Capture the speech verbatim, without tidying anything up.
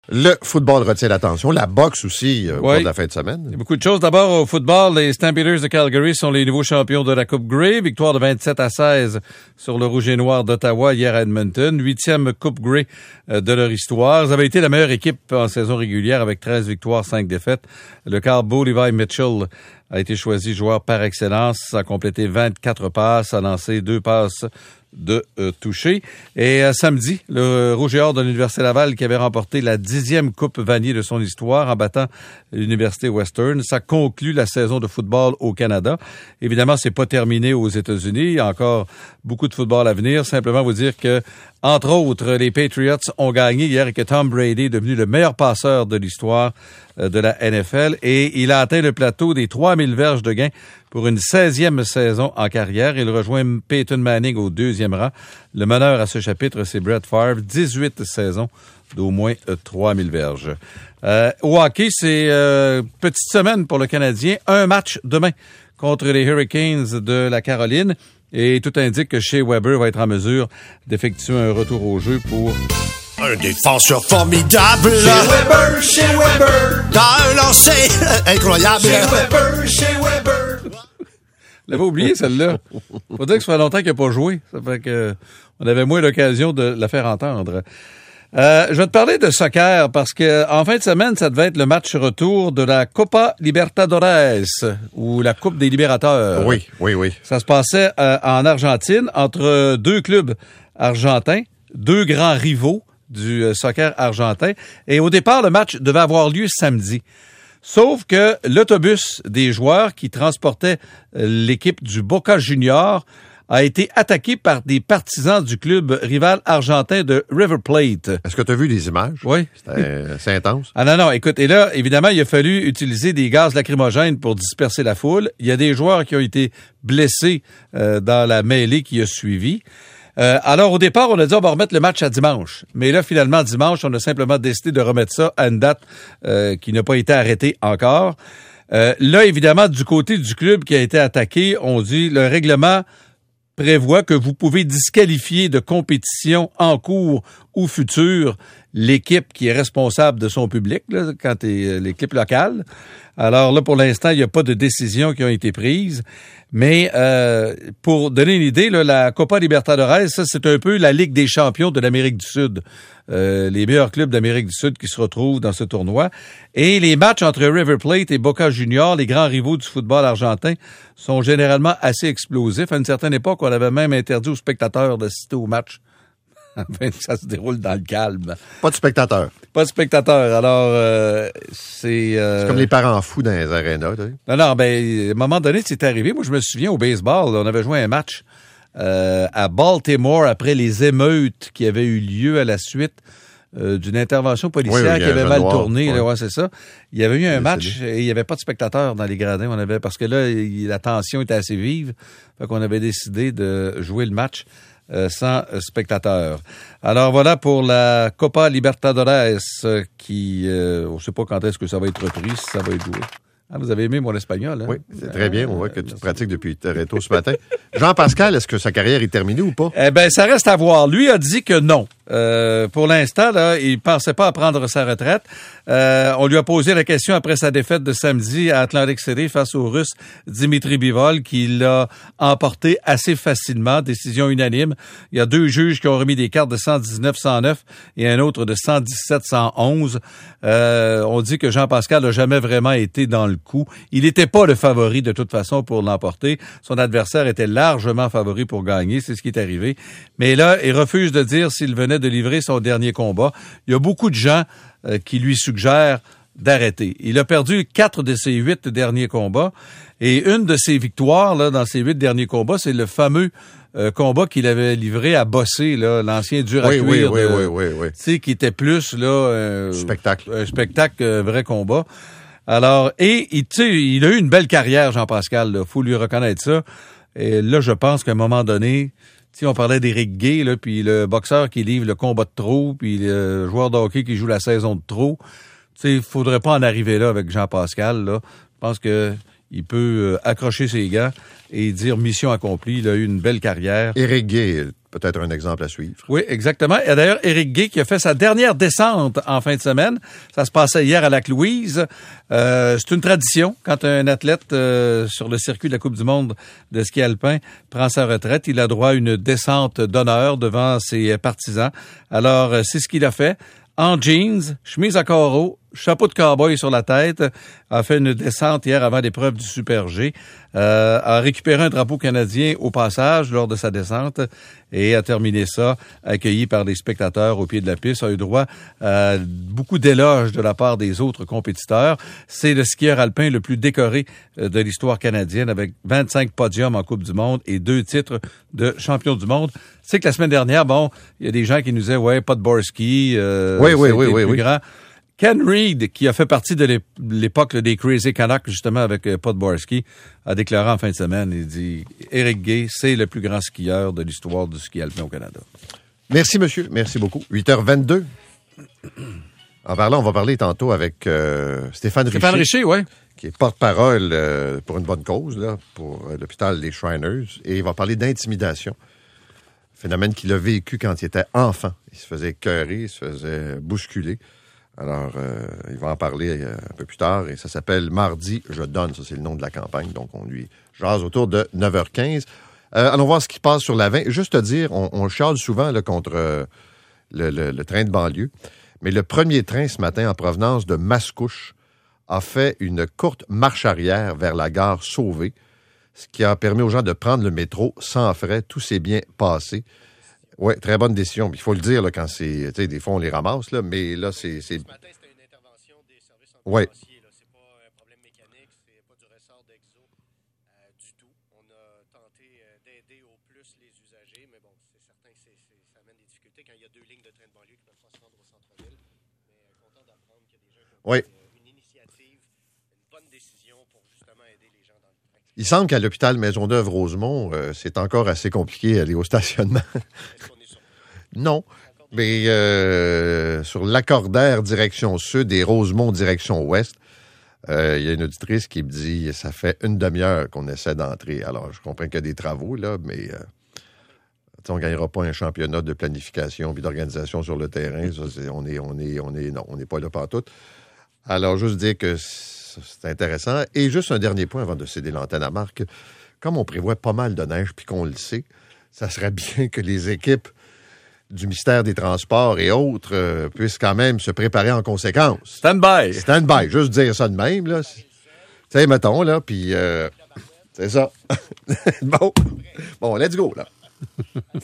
Le football retient l'attention, la boxe aussi euh, au oui. cours de la fin de semaine. Il y a beaucoup de choses. D'abord, au football, les Stampeders de Calgary sont les nouveaux champions de la Coupe Grey. Victoire de vingt-sept à seize sur le Rouge et Noir d'Ottawa hier à Edmonton. Huitième Coupe Grey euh, de leur histoire. Ils avaient été la meilleure équipe en saison régulière avec treize victoires, cinq défaites. Le Carbo Levi Mitchell a été choisi joueur par excellence. A complété vingt-quatre passes, a lancé deux passes de euh, toucher. Et euh, samedi, le Rouge et Or de l'Université Laval qui avait remporté la dixième Coupe Vanier de son histoire en battant l'Université Western. Ça conclut la saison de football au Canada. Évidemment, c'est pas terminé aux États-Unis. Il y a encore beaucoup de football à venir. Simplement vous dire que, entre autres, les Patriots ont gagné hier et que Tom Brady est devenu le meilleur passeur de l'histoire euh, de la N F L et il a atteint le plateau des trois mille verges de gain pour une seizième saison en carrière. Il rejoint Peyton Manning au deuxième rang. Le meneur à ce chapitre, c'est Brett Favre, dix-huit saisons d'au moins trois mille verges. Euh, au hockey, c'est euh, petite semaine pour le Canadien. Un match demain contre les Hurricanes de la Caroline. Et tout indique que Shea Weber va être en mesure d'effectuer un retour au jeu pour... Un défenseur formidable. Shea Weber, Shea Weber. Dans un lancer incroyable. Shea Weber, Shea Weber. Je l'avais oublié, celle-là. Faut dire que ça fait longtemps qu'il n'a pas joué. Ça fait que on avait moins l'occasion de la faire entendre. Euh, je vais te parler de soccer parce que en fin de semaine, ça devait être le match retour de la Copa Libertadores ou la Coupe des Libérateurs. Oui, oui, oui. Ça se passait euh, en Argentine entre deux clubs argentins, deux grands rivaux du euh, soccer argentin. Et au départ, le match devait avoir lieu samedi. Sauf que l'autobus des joueurs qui transportait euh, l'équipe du Boca Juniors a été attaqué par des partisans du club rival argentin de River Plate. Est-ce que tu as vu les images? Oui. C'était, c'est intense. Ah non, non, écoute, et là, évidemment, il a fallu utiliser des gaz lacrymogènes pour disperser la foule. Il y a des joueurs qui ont été blessés euh, dans la mêlée qui a suivi. Euh, alors, au départ, on a dit on va remettre le match à dimanche. Mais là, finalement, dimanche, on a simplement décidé de remettre ça à une date euh, qui n'a pas été arrêtée encore. Euh, là, évidemment, du côté du club qui a été attaqué, on dit le règlement prévoit que vous pouvez disqualifier de compétition en cours ou future l'équipe qui est responsable de son public, là, quand t'es l'équipe locale. Alors là, pour l'instant, il n'y a pas de décisions qui ont été prises. Mais euh, pour donner une idée, là, la Copa Libertadores, ça, c'est un peu la Ligue des champions de l'Amérique du Sud. Euh, les meilleurs clubs d'Amérique du Sud qui se retrouvent dans ce tournoi. Et les matchs entre River Plate et Boca Juniors, les grands rivaux du football argentin, sont généralement assez explosifs. À une certaine époque, on avait même interdit aux spectateurs d'assister au match. Ça se déroule dans le calme. Pas de spectateurs. Pas de spectateurs. Alors, euh, c'est... Euh... C'est comme les parents fous dans les arénas. Non, non, ben, à un moment donné, c'est arrivé. Moi, je me souviens au baseball, on avait joué un match euh, à Baltimore après les émeutes qui avaient eu lieu à la suite euh, d'une intervention policière oui, oui, qui avait mal noir, tourné. ouais. Là, ouais, c'est ça. Il y avait eu un oui, match et il n'y avait pas de spectateurs dans les gradins. On avait, parce que là, il, la tension était assez vive. Fait qu'on avait décidé de jouer le match Euh, sans spectateurs. Alors voilà pour la Copa Libertadores euh, qui, euh, on ne sait pas quand est-ce que ça va être repris, si ça va être joué. Ah, vous avez aimé mon espagnol, hein? Oui, c'est très bien. On voit que tu te pratiques depuis très tôt ce matin. Jean-Pascal, est-ce que sa carrière est terminée ou pas? Eh bien, ça reste à voir. Lui a dit que non. Euh, pour l'instant, là, il pensait pas à prendre sa retraite. Euh, on lui a posé la question après sa défaite de samedi à Atlantic City face au Russe Dimitri Bivol, qui l'a emporté assez facilement, décision unanime. Il y a deux juges qui ont remis des cartes de cent dix-neuf cent neuf et un autre de cent dix-sept cent onze. Euh, on dit que Jean-Pascal n'a jamais vraiment été dans le coup. Il n'était pas le favori de toute façon pour l'emporter. Son adversaire était largement favori pour gagner. C'est ce qui est arrivé. Mais là, il refuse de dire s'il venait de livrer son dernier combat. Il y a beaucoup de gens euh, qui lui suggèrent d'arrêter. Il a perdu quatre de ses huit derniers combats et une de ses victoires là, dans ses huit derniers combats, c'est le fameux euh, combat qu'il avait livré à Bossé, là, l'ancien dur à Oui, oui, cuire. oui, de, oui, oui, oui. Tu sais, qui était plus là euh, Spectacle. un spectacle, un vrai combat. Alors, et il, tu sais, il a eu une belle carrière, Jean-Pascal. Il faut lui reconnaître ça. Et là, je pense qu'à un moment donné, si on parlait d'Éric Gay, là, puis le boxeur qui livre le combat de trop, puis le joueur de hockey qui joue la saison de trop, tu sais, il faudrait pas en arriver là avec Jean-Pascal. Là, je pense que il peut accrocher ses gants et dire mission accomplie. Il a eu une belle carrière. Éric Gay, peut-être un exemple à suivre. Oui, exactement. Et d'ailleurs, Éric Gay qui a fait sa dernière descente en fin de semaine. Ça se passait hier à Lac-Louise. Euh, c'est une tradition. Quand un athlète euh, sur le circuit de la Coupe du monde de ski alpin prend sa retraite, il a droit à une descente d'honneur devant ses partisans. Alors, euh, c'est ce qu'il a fait. En jeans, chemise à carreaux, chapeau de cow-boy sur la tête, a fait une descente hier avant l'épreuve du Super G, euh, a récupéré un drapeau canadien au passage lors de sa descente et a terminé ça accueilli par des spectateurs au pied de la piste, a eu droit à beaucoup d'éloges de la part des autres compétiteurs. C'est le skieur alpin le plus décoré de l'histoire canadienne avec vingt-cinq podiums en Coupe du monde et deux titres de champion du monde. C'est que la semaine dernière, bon, il y a des gens qui nous disaient, ouais, pas de Borski, euh, oui, oui, oui, oui, plus oui. grand. Ken Reed, qui a fait partie de l'époque des Crazy Canucks, justement, avec euh, Podborski, a déclaré en fin de semaine, il dit « Éric Gay, c'est le plus grand skieur de l'histoire du ski alpin au Canada. » Merci, monsieur. Merci beaucoup. huit heures vingt-deux. En parlant, on va parler tantôt avec euh, Stéphane Richer. Stéphane Richer, oui. Qui est porte-parole euh, pour une bonne cause, là, pour euh, l'hôpital des Shriners. Et il va parler d'intimidation. Phénomène qu'il a vécu quand il était enfant. Il se faisait écœurer, il se faisait bousculer. Alors, euh, il va en parler euh, un peu plus tard et ça s'appelle « Mardi, je donne ». Ça, c'est le nom de la campagne. Donc, on lui jase autour de neuf heures quinze. Euh, allons voir ce qui passe sur la vingt. Juste te dire, on, on chiale souvent là, contre euh, le, le, le train de banlieue. Mais le premier train ce matin en provenance de Mascouche a fait une courte marche arrière vers la gare Sauvé, ce qui a permis aux gens de prendre le métro sans frais. Tout s'est bien passé. Oui, très bonne décision. Il faut le dire là, quand c'est. Tu sais, des fois, on les ramasse, là, mais là, c'est. c'est... Ce matin, c'était une intervention des services ouais. ambulanciers. Là. C'est pas un problème mécanique, c'est pas du ressort d'Exo euh, du tout. On a tenté euh, d'aider au plus les usagers, mais bon, c'est certain que c'est, c'est, ça amène des difficultés quand il y a deux lignes de train de banlieue qui peuvent pas se rendre au centre-ville. Mais euh, content d'apprendre qu'il y a des gens qui ont oui. pris euh, une initiative, une bonne décision pour justement aider les gens dans le train. Il semble qu'à l'hôpital Maisonneuve-Rosemont, euh, c'est encore assez compliqué d'aller au stationnement. Non, mais euh, sur l'accordaire direction sud et Rosemont direction ouest, il euh, y a une auditrice qui me dit ça fait une demi-heure qu'on essaie d'entrer. Alors, je comprends qu'il y a des travaux, là, mais euh, on ne gagnera pas un championnat de planification et d'organisation sur le terrain. Ça, c'est, on est, on est, on est, non, on n'est pas là pantoute. Alors, juste dire que c'est intéressant. Et juste un dernier point avant de céder l'antenne à Marc. Comme on prévoit pas mal de neige puis qu'on le sait, ça serait bien que les équipes du ministère des Transports et autres euh, puissent quand même se préparer en conséquence. Stand-by. Stand-by. Juste dire ça de même, là. Tu sais, mettons, là, puis euh, c'est ça. bon. Bon, let's go, là.